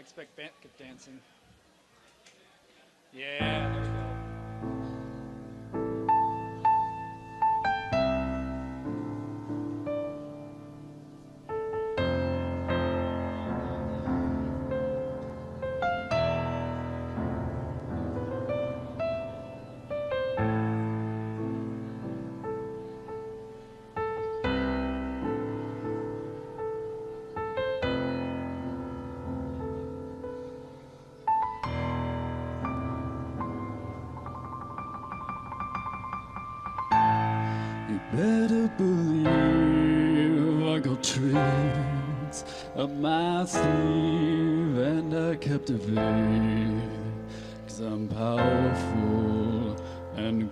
expect backup dancing. Yeah, there we go. You better believe I got tricks up my sleeve and I captivate, 'cause I'm powerful and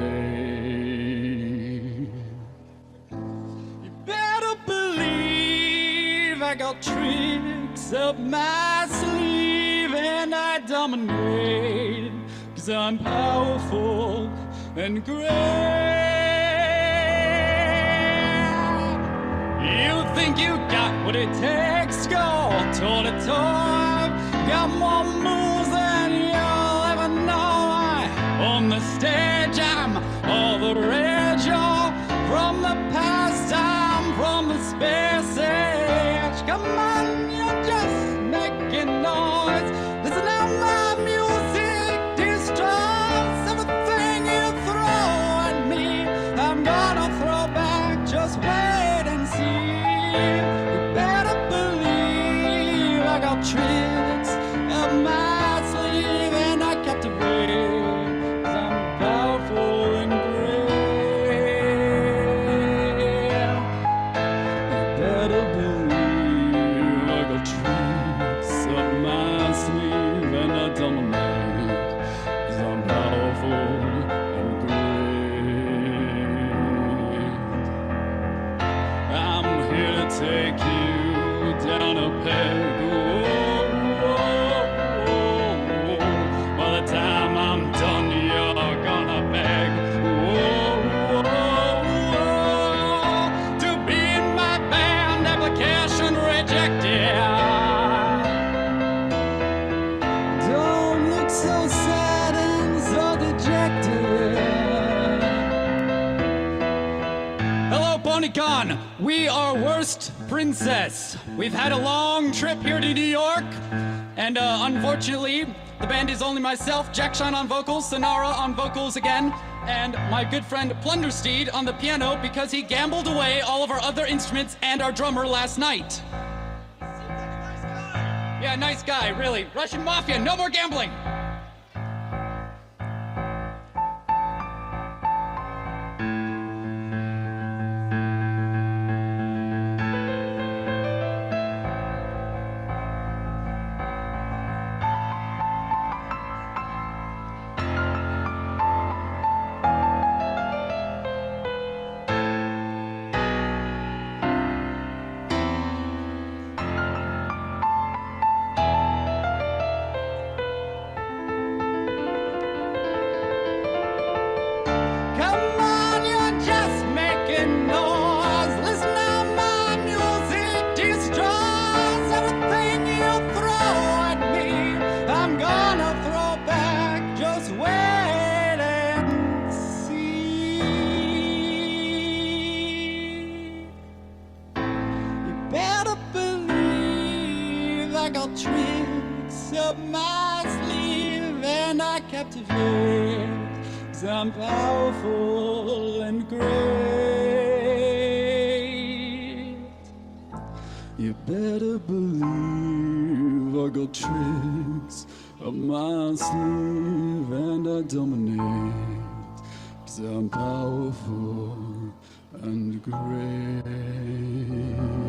great. You better believe I got tricks up my sleeve and I dominate, 'cause I'm powerful and great. You think you got what it takes, go toe to toe. Got more moves than you'll ever know. On the stage, I'm all the rage. You're from the past, I'm from the space age. Come on, you're just making noise. Listen how my music destroys everything you throw at me. I'm gonna throw back, just wait and see. You better believe I got tricks up my sleeve and I captivate, 'cause I'm powerful and great. You better believe I got tricks up my sleeve and I dominate, 'cause I'm powerful and great. I'm here to take you down a peg. By the time I'm done, you're gonna beg to be in my band. Application rejected. Don't look so sad and so dejected. Hello, PonyCon. We are Worst Princess. We've had a long trip here to New York, and unfortunately, the band is only myself, Jackshine on vocals, Sonara on vocals again, and my good friend Plundersteed on the piano because he gambled away all of our other instruments and our drummer last night. Yeah, nice guy, really. Russian Mafia, no more gambling! Come on, you're just making noise. Listen how my music destroys everything you throw at me. I'm gonna throw back, just wait and see. You better believe I got tricks up my sleeve and I captivate, 'cause I'm powerful and great. You better believe I got tricks up my sleeve and I dominate, 'cause I'm powerful and great.